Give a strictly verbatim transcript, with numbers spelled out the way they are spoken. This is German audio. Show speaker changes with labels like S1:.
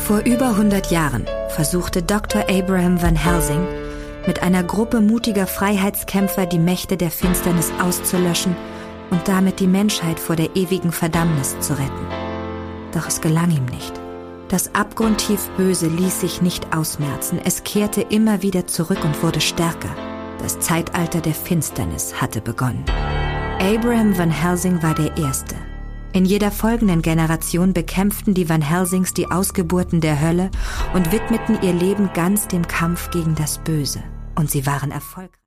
S1: Vor über hundert Jahren versuchte Doktor Abraham Van Helsing mit einer Gruppe mutiger Freiheitskämpfer die Mächte der Finsternis auszulöschen und damit die Menschheit vor der ewigen Verdammnis zu retten. Doch es gelang ihm nicht. Das abgrundtief Böse ließ sich nicht ausmerzen. Es kehrte immer wieder zurück und wurde stärker. Das Zeitalter der Finsternis hatte begonnen. Abraham Van Helsing war der Erste. In jeder folgenden Generation bekämpften die Van Helsings die Ausgeburten der Hölle und widmeten ihr Leben ganz dem Kampf gegen das Böse. Und sie waren erfolgreich.